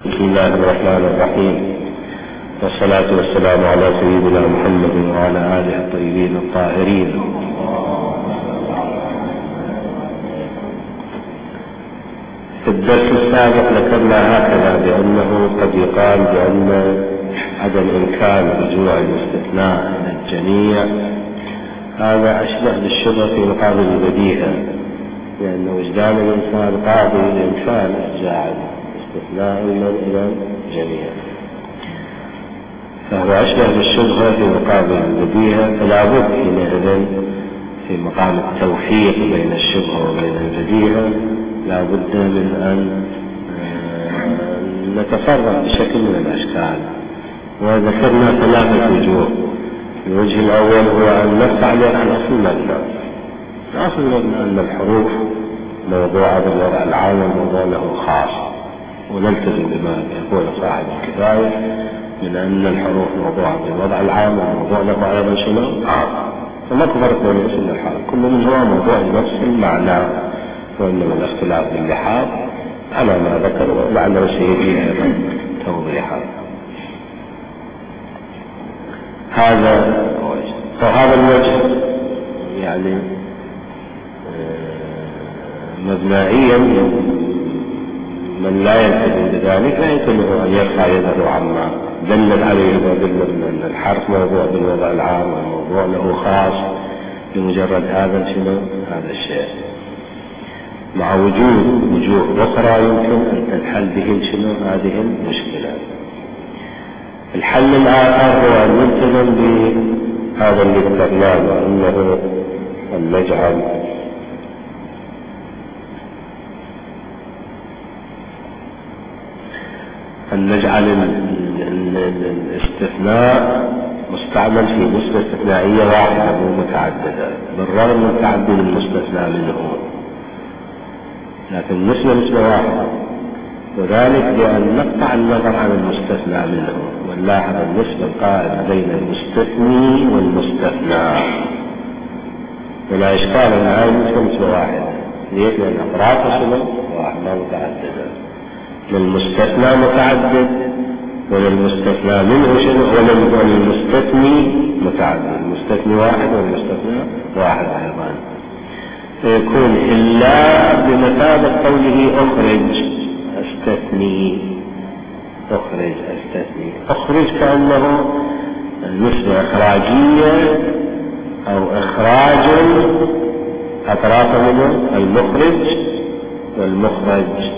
بسم الله الرحمن الرحيم، والصلاة والسلام على سيدنا محمد وعلى آله الطيبين الطاهرين. في الدرس السابق ذكرنا هكذا بأنه قد يقال بأن عدم إمكان رجوع الاستثناء إلى الجميع هذا أشبه بالشبه في مقابل البديهة، لأن وجدان الإنسان قاضي لإمكان إرجاع الاستثناء إلى الجميع، فهو أشبه بالشبهة في مقابل البديهة، فلا بد حينئذ في مقام التوفيق بين الشبهة وبين البديهة لا بد من أن نتصرف بشكل من الأشكال. وذكرنا ثلاثة وجوه. الوجه الأول هو أن نستعلق عن أصل المبنى. أصل المبنى أن الحروف موضوعة بالوضع العام والموضوع له خاص، ونلتزم بما يقول صاحب الكفاية من أن الحروف موضوعة بالوضع العام والموضوع له أيضا شنو؟ فما فرق بين اسم الحرف، كل منهما موضوع نفس المعنى، وإنما الاختلاف باللحاظ على ما ذكر ولعله سيجي أيضا توضيحا. هذا الوجه يعني مبنائيا من لا يلتزم بذلك لا يمكنه أن يرفع يده عما دلت عليه ودل أن الحرف موضوع بالوضع العام والموضوع له خاص بمجرد هذا الشيء، مع وجوه أخرى يمكن أن تنحل به هذه المشكلة. الحل الآخر هو أن نلتزم بهذا اللي ذكرناه، وأنه أن نجعل الاستثناء مستعمل في نسبة استثنائية واحدة مو متعددة، بالرغم من تعدد المستثنى منه، لكن نسبة واحدة، وذلك بأن نقطع النظر عن المستثنى منه ونلاحظ النسبة القائمة بين المستثني والمستثنى، ولا إشكال أن هذه نسبة واحدة. ليش؟ لأن أطرافها واحدة متعددة، للمستثنى متعدد وللمستثنى منه وللمستثني متعدد، المستثني واحد والمستثنى واحد أيضا، فيكون إلا بمثابة قوله أخرج كأنه نسبة إخراجية أو إخراج أطراف منه المخرج والمخرج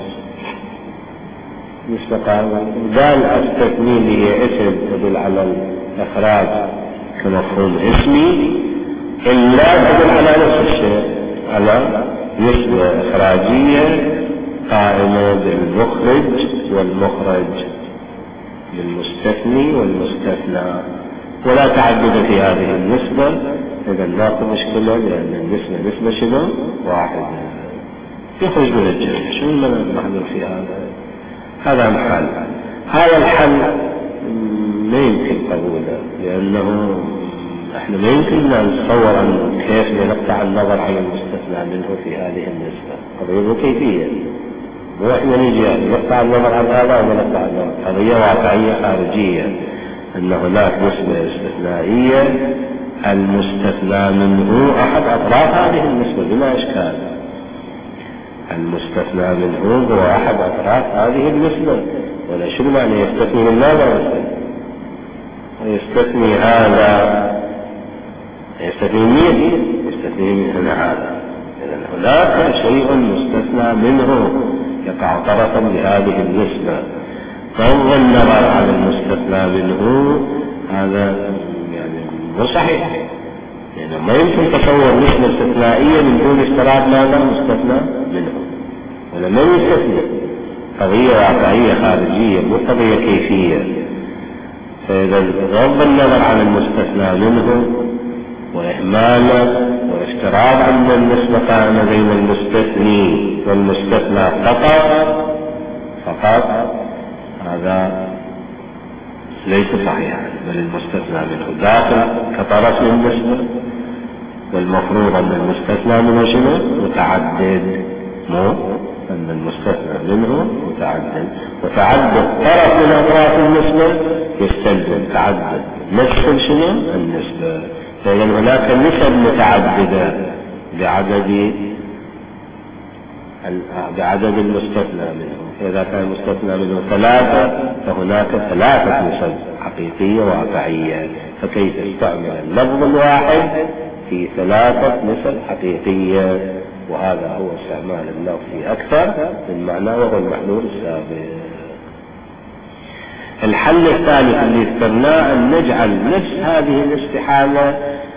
نسبة قائمة. قال أستثني لي اسم تدل على الإخراج كمفهوم اسمي، إلا تدل على نفس الشيء، على نسبة إخراجية قائمة بالمخرج والمخرج، بالمستثني والمستثنى، ولا تعدد في هذه النسبة. إذا لا مشكلة، لأن النسبة واحدة يخرج من الجميع. شو المحذور في هذا محل. هذا الحل ما يمكن قبوله، لأنه احنا ما يمكن أن نتصور أن كيف نقطع النظر عن المستثنى منه في هذه النسبة. قضية كيفية، مو احنا نجي نقطع النظر عن هذا وما نقطع النظر، قضية واقعية خارجية، أن هناك نسبة استثنائية المستثنى منه أحد أطراف هذه النسبة بلا إشكال. المستثنى منه هو أحد أطراف هذه النسبة، ولا شو معنى يستثني من ماذا؟ يستثني هذا، يستثني من هذا. إذن هناك شيء مستثنى منه يقع طرفا لهذه النسبة، فهو النظر عن المستثنى منه هذا يعني مو صحيح، يعني ما يمكن تصور نسبة استثنائية من دون استراد ماذا مستثنى منه، ولا ما يستثني. قضية واقعية خارجية مو قضية كيفية. فإذا غض النظر عن المستثنى منه وإهماله وافتراض أن النسبة قائمة بين المستثني والمستثنى فقط هذا ليس صحيحا، بل المستثنى منه داخل كطرف من النسبة، والمفروض أن المستثنى منه متعدد مو أن المستثنى منه متعدد، وتعدد طرف من أطراف النسبة يستلزم تعدد نسب شنو؟ النسبة. لأن هناك نسب متعددة بعدد المستثنى منه. إذا كان المستثنى منه 3 فهناك 3 نسب حقيقية واقعية، فكيف يستعمل اللفظ الواحد في 3 نسب حقيقية؟ وهذا هو استعمال اللفظ في أكثر من معنى، وهو المحلول السابق. الحل الثالث اللي اخترناه أن نجعل نفس هذه الاستحالة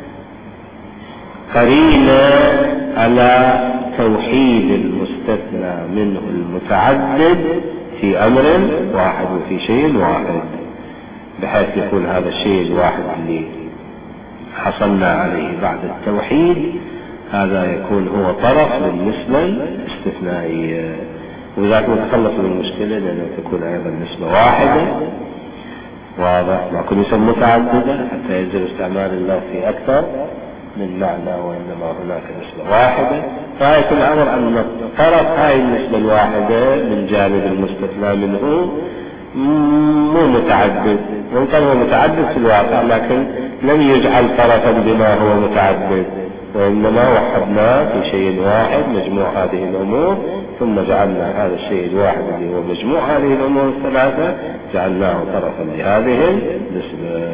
قرينة على توحيد المستثنى منه المتعدد في أمر واحد وفي شيء واحد، بحيث يكون هذا الشيء الواحد اللي حصلنا عليه بعد التوحيد هذا يكون هو طرف للنسبة الاستثنائية، وذلك نتخلص من المشكلة لأنه تكون أيضا نسبة واحدة واضح مع كل نسب متعددة حتى يجب استعمال الله في أكثر من معنى، وإنما هناك نسبة واحدة. فآية الأمر أن طرف هاي النسبة الواحدة من جانب المستثنى منه مو متعدد، وإن هو متعدد في الواقع لكن لم يجعل طرفا بما هو متعدد، وإنما وحدناه في شيء واحد مجموع هذه الأمور، ثم جعلنا هذا الشيء الواحد اللي هو مجموع هذه الأمور الثلاثة جعلناه طرفا لهذه النسبة.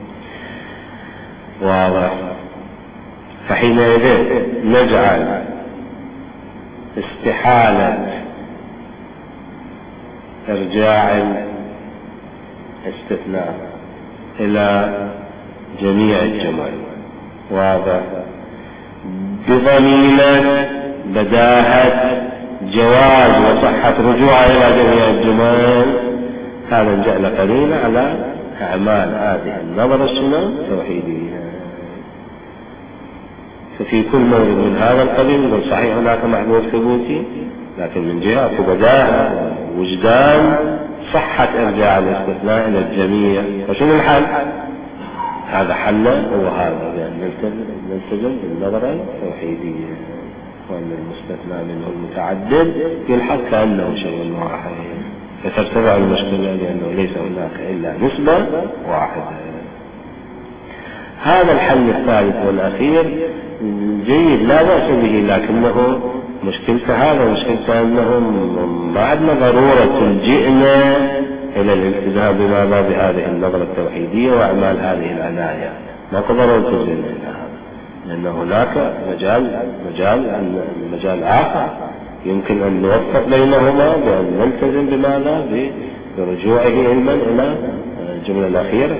واضح؟ فحينئذ نجعل استحالة إرجاع الاستثناء إلى جميع الجمل واضح بضمينة بداهة جواز وصحة رجوع إلى جميع الجمل، هذا نجعل قليلا على أعمال هذه النظرة السنة توحيدية. ففي كل مورد من هذا القبيل نقول صحيح هناك محذور ثبوتي، لكن من جهة بداهة وجدان صحة إرجاع الاستثناء إلى الجميع. فشنو الحل؟ هذا حله هو هذا، بأن نلتزم بالنظرة التوحيدية، وأن المستثنى منه المتعدد يلحق كأنه شيء واحد، فترتفع المشكلة لأنه ليس هناك إلا نسبة واحدة. هذا الحل الثالث والأخير جيد لا بأس به، لكنه مشكلته هذا مشكلته أنه ما عندنا ضرورة تلجئنا إلى الالتزام بماذا بهذه النظرة التوحيدية وأعمال هذه العناية، ما قدروا يلتزمنا إلى هذا، لأن هناك مجال آخر يمكن أن نوفق بينهما بأن نلتزم بماذا برجوعه علما إلى الجملة الأخيرة.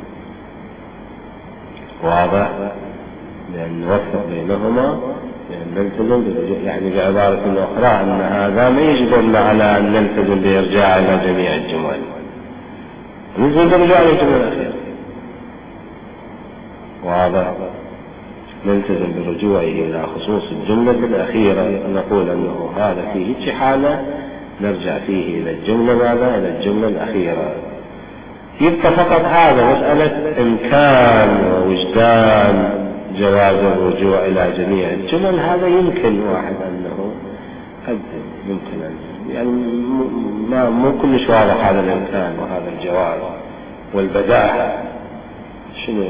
واضح؟ لأن نوفق بينهما بأن نلتزم بالرجوع، يعني بعبارة أخرى أن هذا ما يجبرنا على أن نلتزم بإرجاع إلى جميع الجمل، نلتزم بالرجوع إلى الجملة الأخيرة. واضح؟ نلتزم برجوعه إلى خصوص الجملة الأخيرة، نقول أنه هذا فيه حالة نرجع فيه إلى الجملة ماذا؟ إلى الجملة الأخيرة. يبقى فقط هذا مسألة إمكان ووجدان جواز الرجوع إلى جميع الجمل، هذا يمكن واحد أنه قد يمكن أن يعني مو كلش واضح هذا الإمكان وهذا الجواز والبداهة. شنو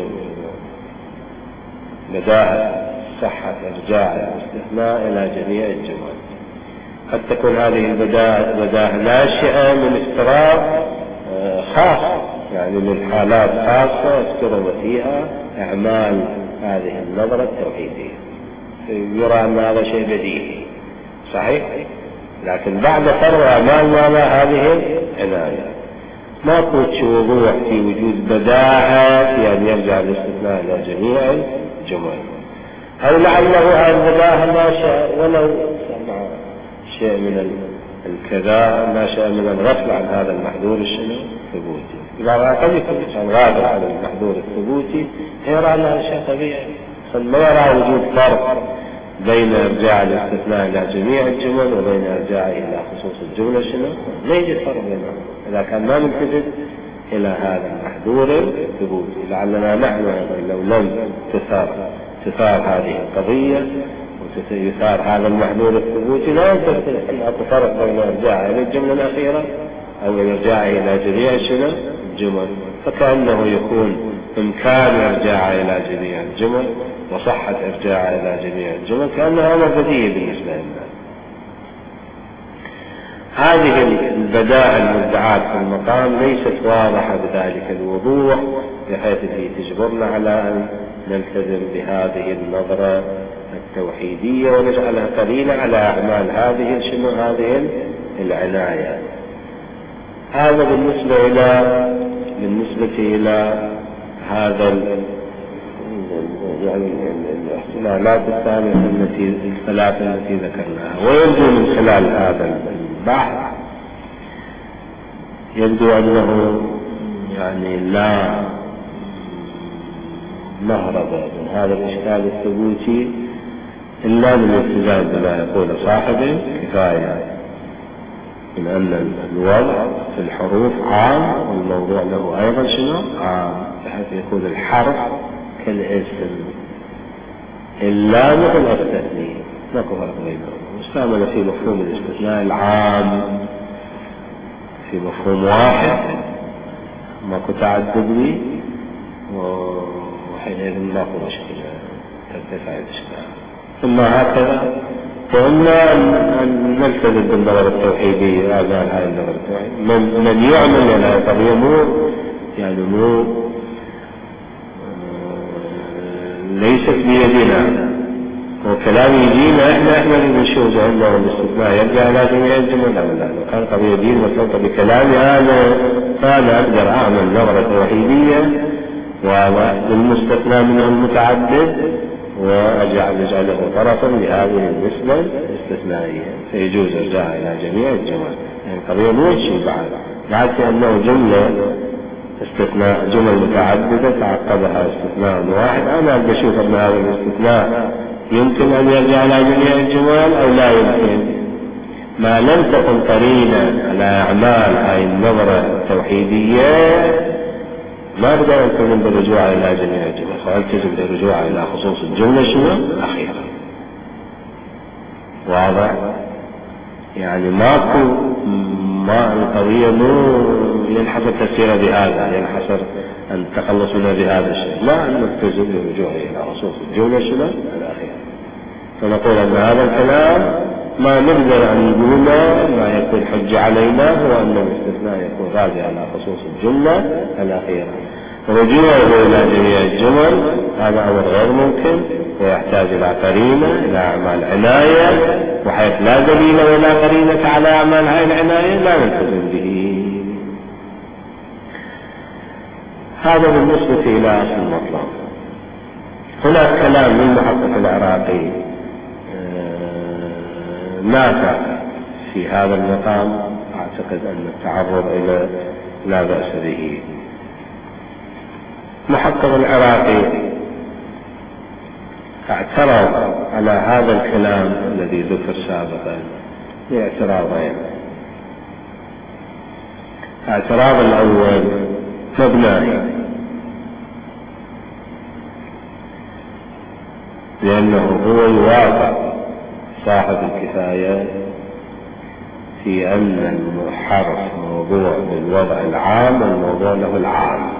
بداهة صحة إرجاع الاستثناء إلى جميع الجمل؟ قد تكون هذه البداهة ناشئة من افتراض خاص، يعني من حالات خاصة افترض فيها أعمال هذه النظرة التوحيدية، يرى أن هذا شيء بديهي صحيح، لكن بعد فرض أعمال هذه العناية ما كنت وضوح في وجود بداهة في أن يرجع الاستثناء إلى جميع الجمل، أو لعله هذه البداهة ناشئة ولو سمع شيء من الكذا ناشئ من الغفل عن هذا المحذور الثبوتي. إذا قد يكون الإنسان غافل عن المحذور الثبوتي يرى أنها شيء طبيعي، ما يرى وجود فرق بين إرجاع الاستثناء إلى جميع الجمل وبين إرجاعه إلى خصوص الجملة لا يوجد فرق بينهم إذا كان ما نلتفت إلى هذا المحذور الثبوتي. لعلنا نحن لو لم تثار هذه القضية يثار هذا المحذور الثبوتي لا يمكن أن أكو فرق بين إرجاعه إلى الجملة الأخيرة أو إرجاعه إلى جميع الجمل، فكأنه يكون إمكان إرجاعه إلى جميع الجمل وصحة إرجاعه إلى جميع الجمل كأنها أمر بديهي بالنسبة لنا. هذه البدائع المدعاة في المقام ليست واضحة بذلك الوضوح بحيث تجبرنا على أن نلتزم بهذه النظرة التوحيدية ونجعلها قليلة على أعمال هذه العناية. هذا بالنسبة إلى هذا يعني الاحتمالات الثلاثة التي ذكرناها. ويبدو من خلال هذا البحث يبدو أنه يعني لا مهرب من هذا الإشكال الثبوتي إلا من الالتزام بما يقول صاحبه كفاية من أن الوضع في الحروف عام والموضوع له أيضا عام، بحيث يكون الحرف كالاسم إلا مثل التثنية ماكو فرق بينهم، مستعمل في مفهوم الاستثناء العام في مفهوم واحد ماكو تعدد به، وحينئذ ماكو مشكلة ترتفع الإشكال. ثم هكذا فإما أن نلتزم بالنظر التوحيدي وأعمال هذه النظر التوحيدي من يعمل على قضية مو ليست بيدنا، وكلام يجينا احنا اللي نشوف انه الاستثناء يرجع على جميع الجمل او لا. لو كان قضية دين مرتبطة بكلامي فانا اقدر اعمل نظرة توحيدية والمستثنى منه المتعدد واجعله طرفا لهذه النسبة الاستثنائية، فيجوز ارجاع الى جميع الجمل. يعني قضية مو شيء بعد انه جملة استثناء جمل متعددة تعقبها استثناء واحد، أنا بشوف أن هذا الاستثناء يمكن أن يرجع على جميع الجمل أو لا يمكن، ما لم تكن قرينة على أعمال هاي النظرة التوحيدية ما أقدر ألتزم بالرجوع إلى جميع الجمل، فألتزم بالرجوع إلى خصوص الجملة الأخيرة. واضح؟ يعني ما القضية مو ينحصر تفسيرها بهذا، ينحصر أن التخلص منها بهذا الشيء، لا، أن نلتزم بالرجوع إلى خصوص الجملة الأخيرة. فنقول أن هذا الكلام ما نقدر أن نقوله ما يكون حجة علينا هو أن الاستثناء يكون راجع على خصوص الجملة الأخيرة. رجوعه إلى جميع الجمل هذا أمر غير ممكن ويحتاج إلى قرينة، إلى أعمال عناية، وحيث لا دليل ولا قرينة على أعمال هاي العناية لا نلتزم به. هذا بالنسبة إلى أصل المطلب. هناك كلام للمحقق العراقي نافع في هذا المقام، أعتقد أن التعرض إلى لا بأس به. محقق العراقي اعترض على هذا الكلام الذي ذكر سابقا باعتراضين. الاعتراض الأول مبنائي، لأنه هو يوافق صاحب الكفاية في أن الحرف موضوع بالوضع العام والموضوع له العام،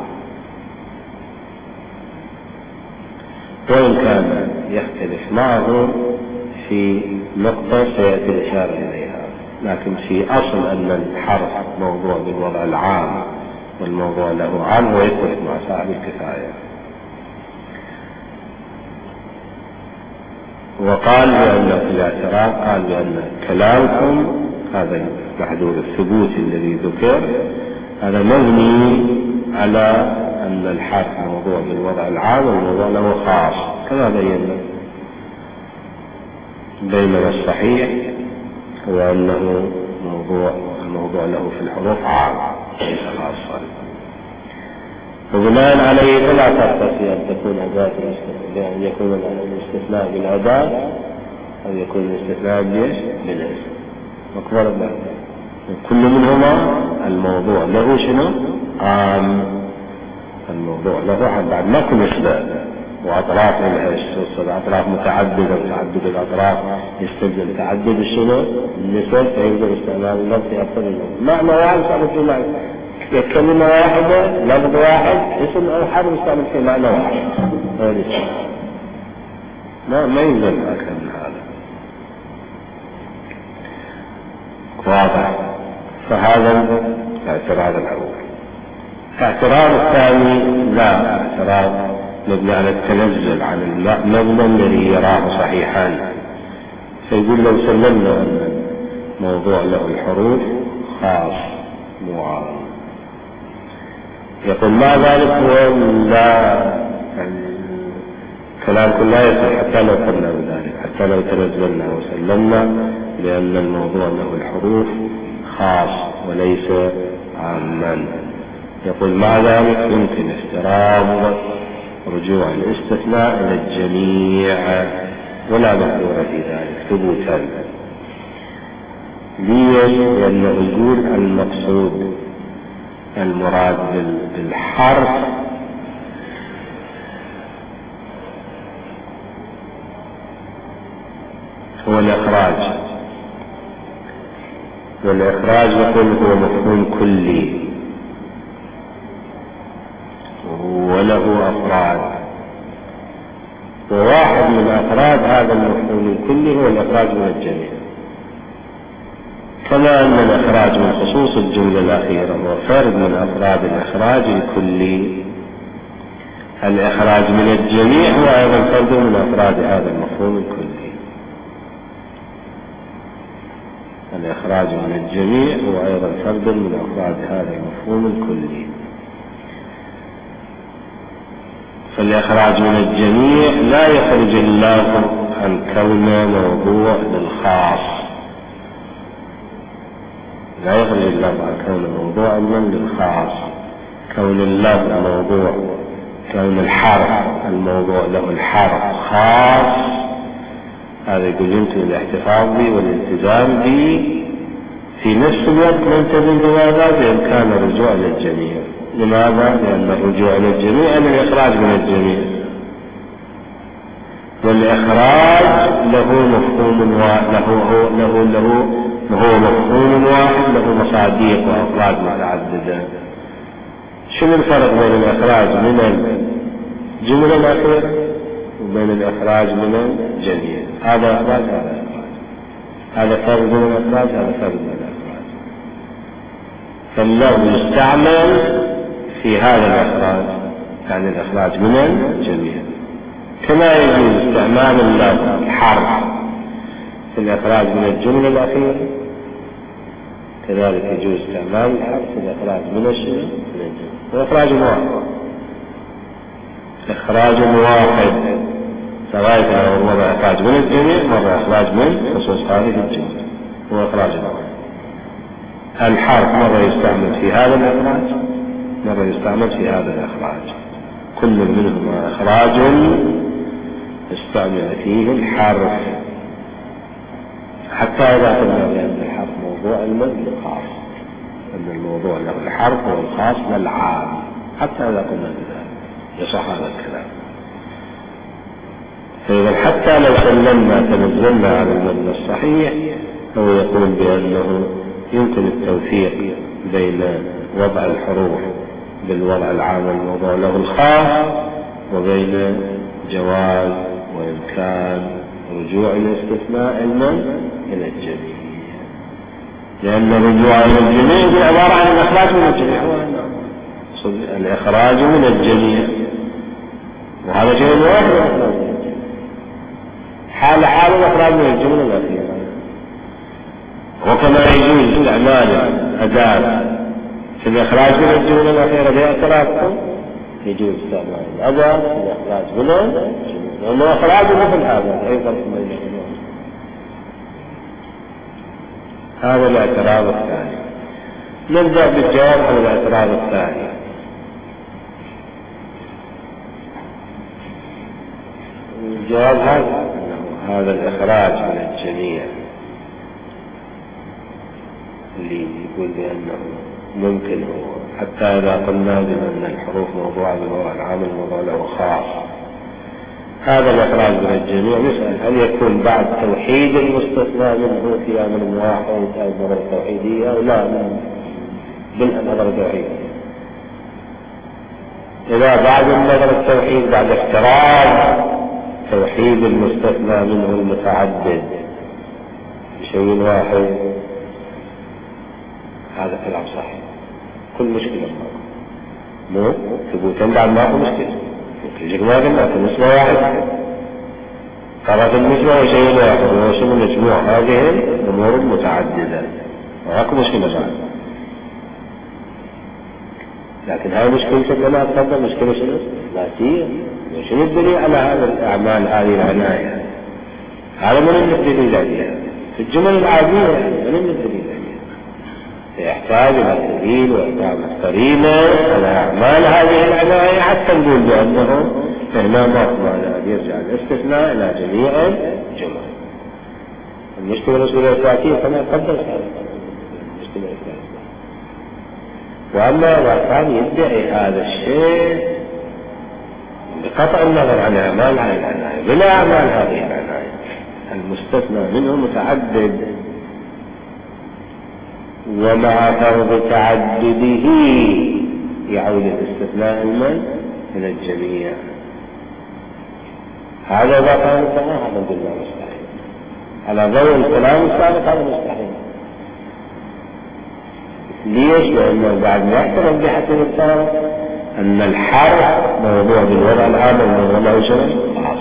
وإن كان يختلف معه في نقطة سيأتي الإشارة إليها، لكن في أصل أن الحرف موضوع بالوضع العام والموضوع له عام ويتفق مع صاحب الكفاية. وقال بأن في الاعتراف قال بأن كلامكم هذا المحذور الثبوت الذي ذكر هذا مبني على أن الحرف موضوع بالوضع العام والموضوع له خاص كما بينا، بينما الصحيح هو أنه الموضوع له في الحروف عام ليس خاصا. وبناء عليه فلا تقتضي أن تكون أداة بأن يكون الاستثناء بالأداة أو يكون الاستثناء بالاسم مقبول به، كل منهما الموضوع له عام، الموضوع له عام بعد ما كل نسبة وأطراف لها أطراف متعددة، وتعدد الأطراف يستلزم تعدد الشنو النسب، فيجب استعمال اللفظ في أكثر من لفظ. معنى واحد يستعمل في معنى، كلمة واحدة لفظ واحد اسم أو حرف يستعمل في معنى واحد، هو الاسم. ما يلزم أكثر من هذا. واضح؟ فهذا الاعتراض الأول. الاعتراض الثاني لا، اعتراض مبني على التنزل عن المبنى الذي يراه صحيحا. فيقول لو سلمنا أن الموضوع له الحروف خاص مو عام، يقول مع ذلك هو لا، الكلام لا يصح حتى لو قلنا بذلك، حتى لو تنزلنا وسلمنا لأن الموضوع له الحروف خاص وليس عاما. يقول مع ذلك يمكن افتراض رجوع الاستثناء إلى الجميع ولا مقدور في ذلك ثبوتا. ليش؟ لأنه يقول المقصود المراد بالحرف هو الإخراج، والإخراج يقول هو مفهوم كلي وله أفراد، وواحد من أفراد هذا المفهوم الكلي هو الإخراج من الجميع. كما أن الإخراج من خصوص الجملة الأخيرة هو فرد من أفراد الإخراج الكلي، الإخراج من الجميع هو أيضا فرد من أفراد هذا المفهوم الكلي. الإخراج من الجميع هو أيضا فرد من أفراد هذا المفهوم الكلي. فالإخراج من الجميع لا يخرج اللفظ عن كونه موضوع للخاص، لا يخرج اللفظ عن كونه موضوع للخاص. كون اللفظ موضوع، كون الحرف الموضوع له الحرف خاص، هذا يقول يمكن الاحتفاظ به والالتزام به في نفس الوقت نلتزم بماذا؟ بإمكان الرجوع للجميع. لماذا؟ لأن الرجوع للجميع يعني الإخراج من الجميع، والإخراج له مفهوم هو مفهوم واحد له مصاديق وأفراد متعددة. شنو الفرق بين الإخراج من الجملة الأخيرة وبين الإخراج من الجميع؟ هذا إخراج، هذا إخراج، هذا فرد من الإخراج، هذا فرد من الإخراج. فاللفظ يستعمل في هذا الإخراج يعني الإخراج من الجميع، كما يجوز استعمال اللفظ الحرف في الإخراج من الجملة الأخيرة، كذلك يجوز استعمال الحرف في الإخراج من الجملة. وإخراج واحد، إخراج واحد، سواء كان مرة إخراج من الجميع مرة إخراج من خصوص هذه الجملة، هو إخراج واحد. الحرف مرة يستعمل في هذا الإخراج مرة يستعمل في هذا الإخراج، كل منهما إخراج استعمل فيه الحرف، حتى إذا قلنا بأن الحرف موضوع الخاص، أن الموضوع له الحرف والخاص للعام، حتى إذا قلنا بذلك يصح هذا الكلام. فإذا حتى لو سلمنا تنزلنا على المبنى الصحيح، هو يقول بأنه يمكن التوفيق بين وضع الحروف بالوضع العام الموضوع له الخاص، وبين جواز وإمكان رجوع الاستثناء إلى الجميع، لأن الرجوع إلى الجميع هو عبارة عن الإخراج من الجميع، الإخراج من الجميع، وهذا شيء واحد. حال الإخراج من الجملة الأخيرة، وكما يجوز استعمال أداة في الإخراج من الجملة الأخيرة باعترافكم، يجوز استعمال الأداة في الإخراج من الجملة، لأنه إخراج مثل هذا أي فرق بينهما. هذا الاعتراض الثاني. نبدأ بالجواب عن الاعتراض الثاني. الجواب هذا الإخراج من الجميع اللي يقول بأنه ممكن هو، حتى إذا قلنا بأن الحروف موضوع بالوضع العام الموضوع له خاص، هذا الإخراج من الجميع. نسأل هل يكون بعد توحيد المستثنى منه في أمر واحد أو نظرة توحيدية أو لا بالنظرة التوحيدية؟ إذا بعد النظر التوحيد بعد افتراض توحيد المستثنى منه المتعدد بشيء واحد، هذا كلام صحيح. كل مشكلة مو ثبوتا بعد ما هو مشكلة يجب ما قلنا في النسبة واحد قرأت النسبة وشيء واحد وهو شنو مجموع هذه الأمور المتعددة وهاكو مشكلة بعد. لكن هاي مشكلة كما تفضل مشكلة شنو؟ ذاتية. وشنو الدليل على هذا الأعمال هذه العناية؟ هذا من الدليل عليها في الجمل العادية، من الدليل عليها يحتاج إلى دليل وإقامة قرينة على أعمال هذه العناية حتى نقول بأنه هنا مطمئن يرجع الاستثناء إلى جميع الجمل. المشكلة الذاتية كما قدر المشكلة الذاتية. وأما إذا كان يدعي هذا الشيء بقطع النظر عن أعمال هذه العناية بلا أعمال هذه العناية المستثنى منه متعدد ومع فرض تعدده يعود الاستثناء من الجميع، هذا إذا كان هذا بالله مستحيل. على ضوء الكلام السابق هذا مستحيل. ليش؟ لأنه بعد ما اعترف بحسب الفرض أن الحرف موضوع بالوضع العام والموضوع له شرط خاص،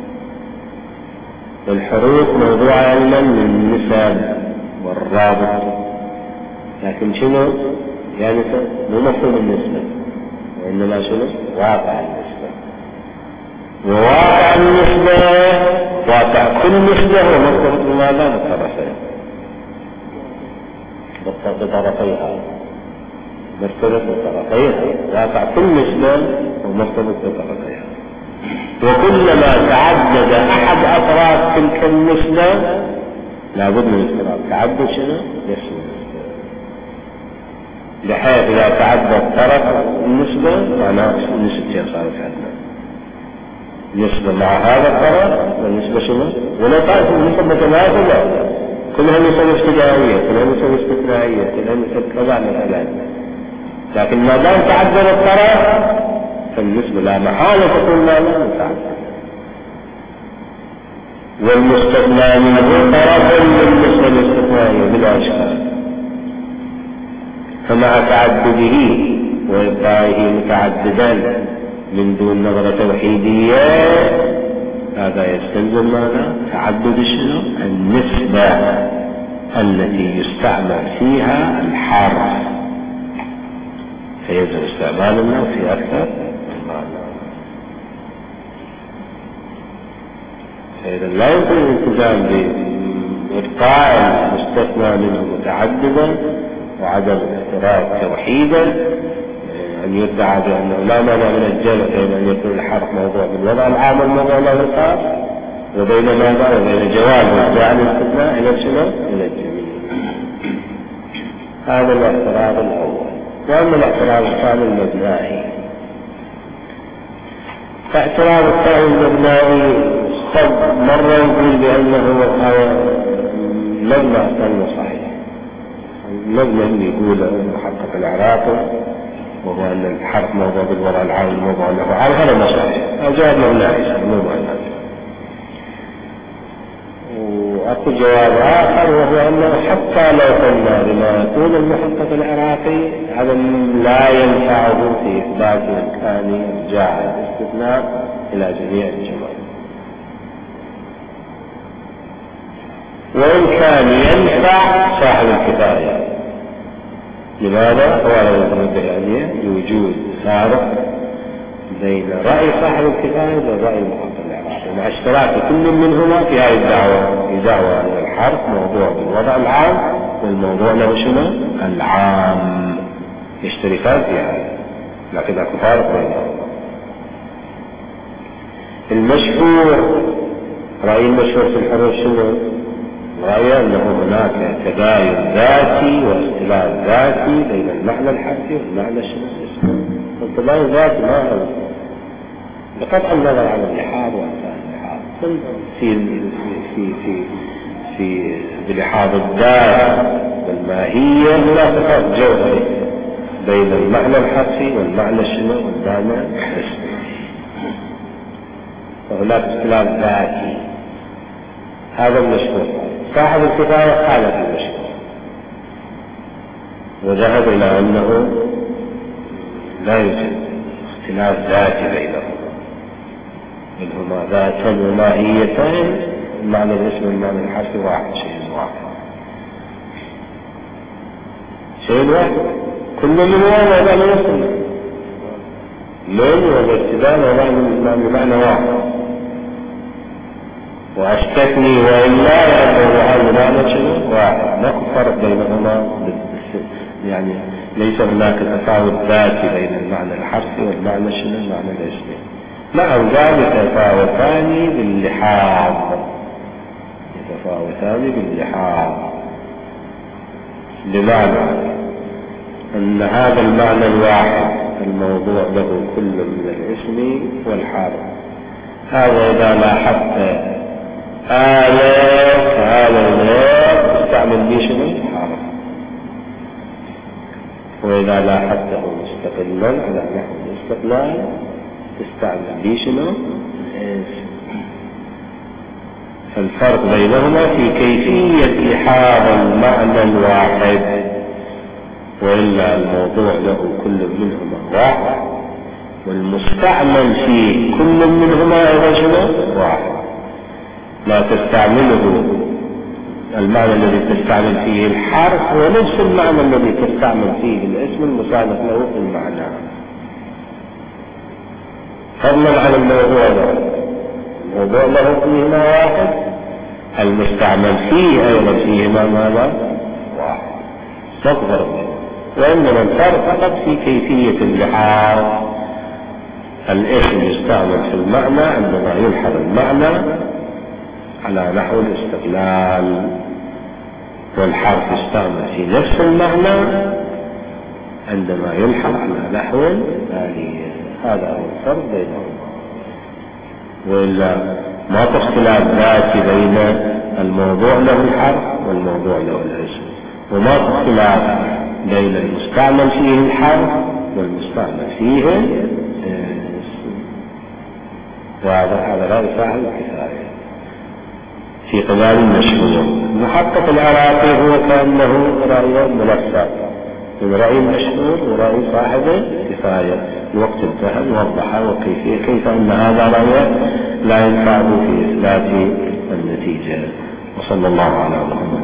والحروف موضوع علما للنسب والرابط، لكن شنو؟ يعني مو مفهوم النسبة وإنما شنو؟ واقع النسبة. وواقع النسبة واقع كل نسبة هو مرتبط بماذا؟ بالطرفين، بطرفيها، مرتبط بطرفيها. واقع كل نسبة هو مرتبط بطرفيها. وكلما تعدد أحد أطراف تلك النسبة لابد من اضطراب. تعدد شنو؟ يسمى بحيث إذا تعدد طرف النسبة معناه نسبتين صارت عندنا، نسبة مع هذا الطرف والنسبة شنو؟ ولا تعرف النسبة متماثلة، كلها نسب ابتدائية، كلها نسب استثنائية، كلها نسب كذا مثلا. لكن ما دام تعدد الطرف فالنسبة لا محالة تكون لا متعددة. والمستثنى منه طرف للنسبة الاستثنائية بلا إشكال. فمع تعدده وإبقائه متعددا من دون نظرة توحيدية هذا يستلزم ماذا؟ تعدد شنو؟ النسبة التي يستعمل فيها الحرف، فيجب استعمال النوع في أكثر المعنى. فإذا لا يمكن الالتزام بإبقاء المستثنى منه متعددا وعدم افتراض توحيدا، أن يدعى بأنه لا مانع من الجمع بين أن يكون الحرف موضوع بالوضع العام والموضوع له الخاص، وبين ماذا؟ وبين جواز وضع الاستثناء إلى شنو؟ إلى الجميع. هذا الاعتراض الأول. وأما الاعتراض الثاني المبنائي، فاعتراض الثاني المبنائي مرة يقول بأنه مبنى الثاني صحيح، المبنى اللي يقوله المحقق العراقي وهو أن الحرف موضوع بالوضع العام الموضوع له عام، هذا ما صحيح، جواب مبنائي مو معنى. وأكو جواب آخر وهو أنه حتى لو قلنا بما يقول المحقق العراقي هذا لا ينفعه في إثبات إمكان إرجاع الاستثناء إلى جميع الجمل، وإن كان ينفع صاحب الكفاية. لماذا؟ هو المدعي لوجود فارق بين رأي صاحب الكفاية والرأي المحقق العراقي مع اشتراك كل منهما في هذه الدعوة، في دعوة أن الحرف موضوع بالوضع العام والموضوع له شنو؟ العام، يشتركان في هذا، لكن اكو فارق بينهما. المشهور رأي المشهور في الحروف شنو؟ رأي أنه هناك تباين ذاتي واختلاف ذاتي بين المعنى الحرفي والمعنى الشخصي. التباين ذاتي ما هو بقطع النظر عن اللحاظ وأمثال اللحاظ في بلحاظ الذات والماهية لا تفرق جوهري بين المعنى الحرفي والمعنى والمعنى الاسمي، وهناك اختلاف ذاتي. هذا المشهور. صاحب الكفاية خالف المشهور وذهب إلى أنه لا يوجد اختلاف ذاتي بينهما ذاتا وماهيتين، المعنى الاسم والمعنى الحرفي واحد، شيء واحد كل من واحد ولا يصل من والارتبان ومعنى بمعنى واحد. وأشتكني وإلا يأخذ هذا المعنى شيء واحد، ما فرق بينهما، يعني ليس هناك تفاوت ذاتي بين المعنى الحرفي والمعنى والمعنى الاسمي. مع ذلك يتفاوتان باللحاظ، بمعنى أن هذا المعنى الواحد الموضوع له كل من الاسم والحرف. هذا إذا لاحظت هذا لا تستعمل به الحرف، وإذا لاحظته مستقلا على نحو الاستقلال تستعمل به الاسم. فالفرق بينهما في كيفية لحاظ المعنى الواحد، وإلا الموضوع له كل منهما واحد، والمستعمل في كل منهما أيضا واحد. لا تستعمله المعنى الذي تستعمل فيه الحرف ونفس المعنى الذي تستعمل فيه الاسم المصادف له في المعنى، فضلا عن الموضوع له فيهما واحد، المستعمل فيه أيضا فيهما ماذا؟ واحد. تظهر وإنما الفرق فقط في كيفية اللحاظ. الاسم يستعمل في المعنى عندما يلحظ المعنى على نحو الاستقلال، والحرف يستعمل في نفس المعنى عندما يلحظ على نحو الآلية. هذا هو الفرق بينهما، وإلا ما اختلاف ذاتي بين الموضوع له الحرف والموضوع له الاسم، وما اختلاف بين المستعمل فيه الحرف والمستعمل فيه الاسم. وهذا لا يساعد الكفاية في قبال المشهور. محقق العراقي هو كأنه رأي ملفق من رأي المشهور ورأي صاحب الكفاية. الوقت انتهى ووضح وكيفية كيف أن هذا رأي لا ينفع في إثبات النتيجة. وصلى الله على محمد.